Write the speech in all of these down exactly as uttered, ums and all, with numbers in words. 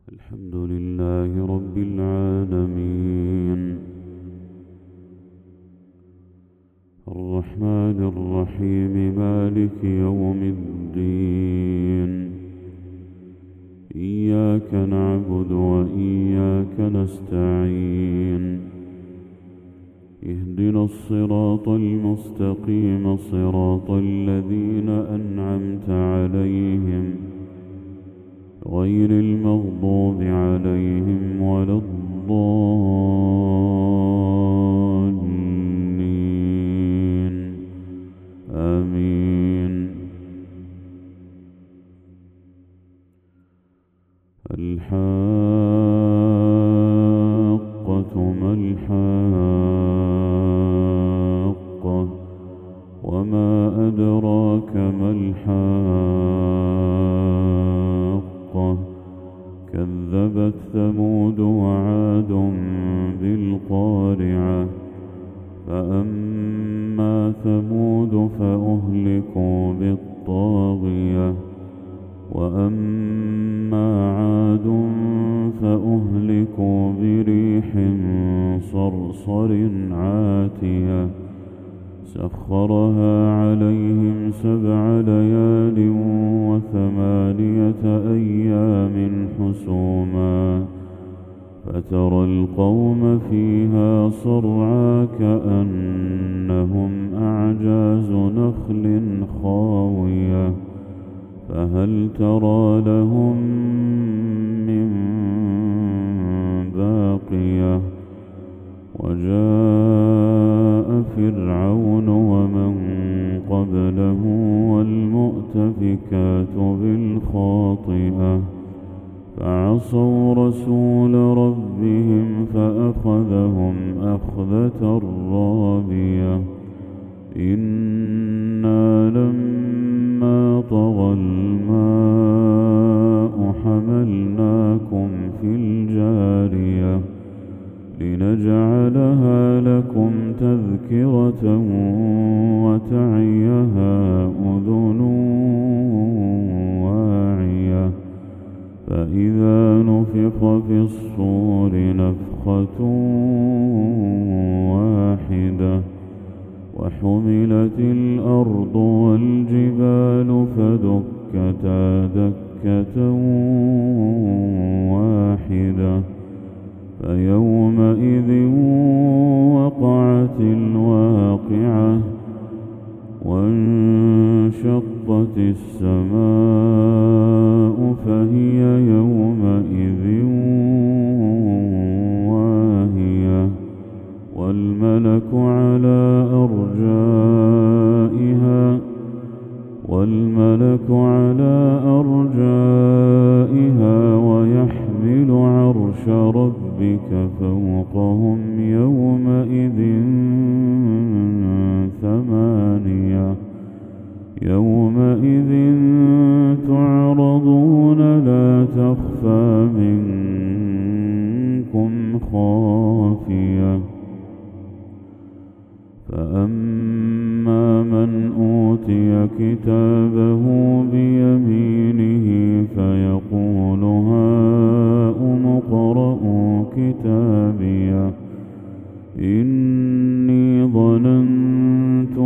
الحمد لله رب العالمين، الرحمن الرحيم، مالك يوم الدين. إياك نعبد وإياك نستعين، اهدنا الصراط المستقيم، صراط الذين أنعمت عليهم غير المغضوب عليهم ولا الضالين، آمين. الحاقة ما الحاقة، وما أدراك ما الحاقة. كذبت ثمود وعاد بالقارعة، فأما ثمود فأهلكوا بالطاغية، وأما عاد فأهلكوا بريح صرصر عاتية سخرها عليهم سبع ليال وثمانية أيام حسوما، فترى القوم فيها صرعى كأنهم أعجاز نخل خاوية، فهل ترى لهم من باقية. وجاء فرعون ومن قبله والمؤتفكات بالخاطئة، فعصوا رسول ربهم فأخذهم أخذة رابية. إنا لما طغى الماء حملناكم في الجارية لنجعلها لكم تذكرة وتعيها أذن واعية. فإذا نفخ في الصور نفخة واحدة، وحملت الأرض والجبال فدكتا دكة واحدة، فيومئذ وقعت الواقعة، وانشقت السماء فهي يومئذ واهية، والملك على أرجائها والملك على أرجائها ويحمل عرش ربك فوقهم يومئذ ثمانية. يومئذ تعرضون لا تخفى منكم خافية. فأما من أوتي كتابه بيمينه فيقول هاؤم اقرءوا كتابيه، إني ظننت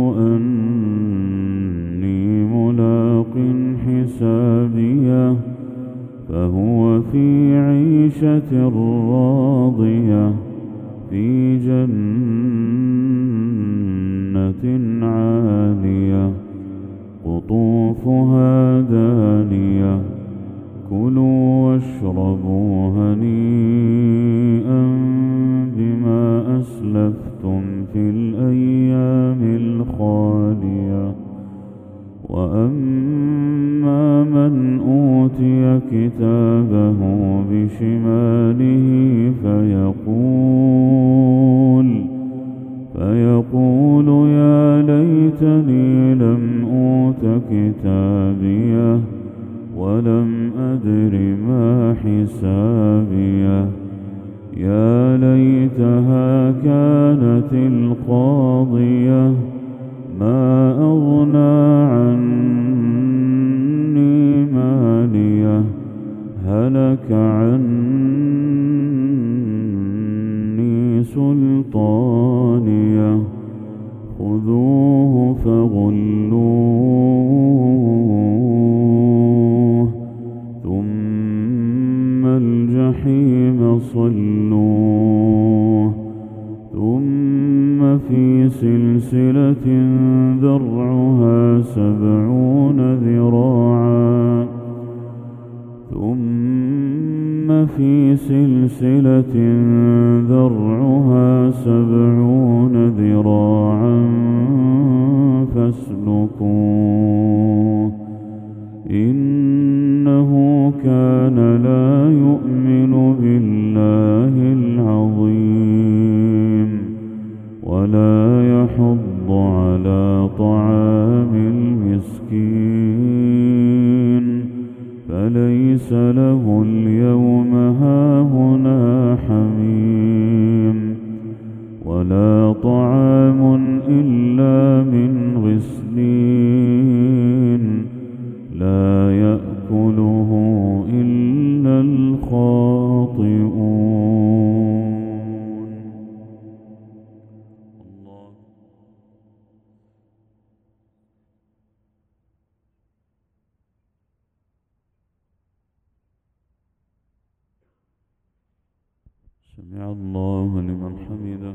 أني ملاق حسابيه، فهو في عيشة راضية في جنة عالية قطوفها دانية. كلوا واشربوا هنيئا بما أسلفتم في الأيام الخالية. وأما من أوتي كتابه بشماله فيقول فيقول يا ليتني لم أوت كتابيه ولم أدر ما حسابيه، يا ليتها كانت القاضية ما أغنى عني ماليه، هلك عني سلطانيه خذوه فغلوه ثم الجحيم صلوه ثم في سلسلة ذرعها سبعون ذراعا ثم في سلسلة ذرعها سبعون ذراعا فاسلكوه إنه كان لا يؤمن بالله العظيم ولا يحض على طعام المسكين فليس له اليوم هاهنا حميم ولا طعام إلا من غسلين لا يأكله إلا الخاطئون. الله. سمع الله لمن حمده.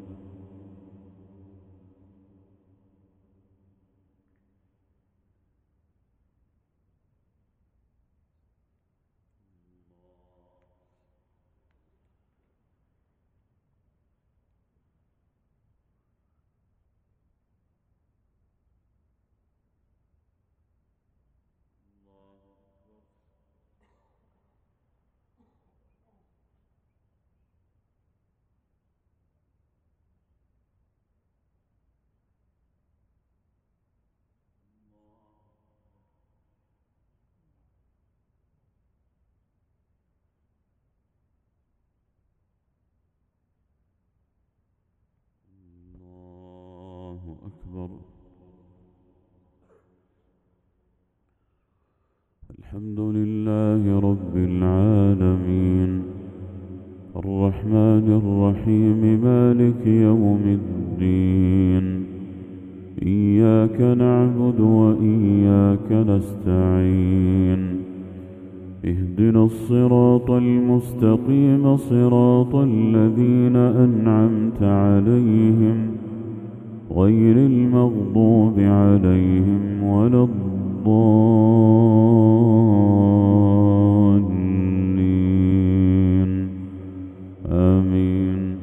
أكبر. الحمد لله رب العالمين الرحمن الرحيم مالك يوم الدين إياك نعبد وإياك نستعين اهدنا الصراط المستقيم صراط الذين أنعمت عليهم غير المغضوب عليهم ولا الضالين آمين.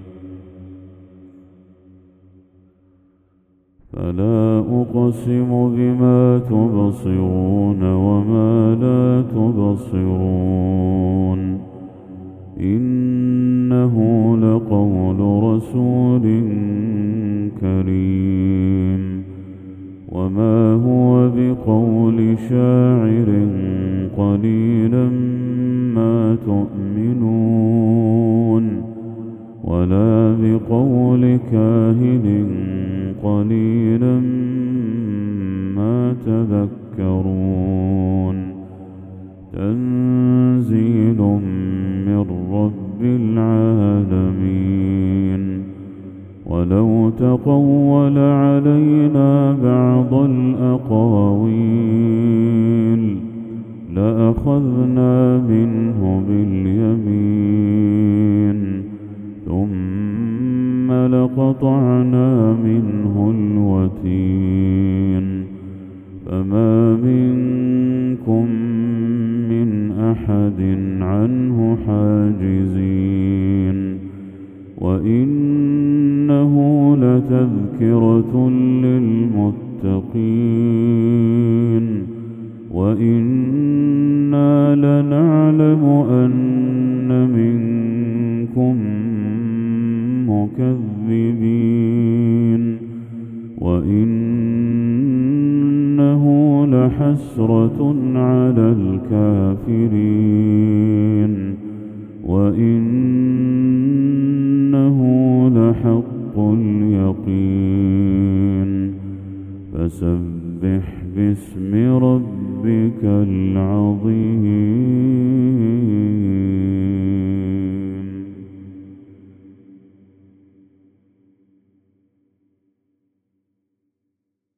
فلا أقسم بما تبصرون وما لا تبصرون إنه لقول رسول كريم وما هو بقول شاعر قليلا ما تؤمنون ولا بقول كاهن قليلا ما تذكرون تنزيل من رب العالمين. ولو تقول علينا بعض الأقاويل لأخذنا منه باليمين ثم لقطعنا منه الوتين فما منكم من أحد عنه حاجزين وإنه لتذكرة للمتقين وإنا لنعلم أن منكم مكذبين وإنه لحسرة على الكافرين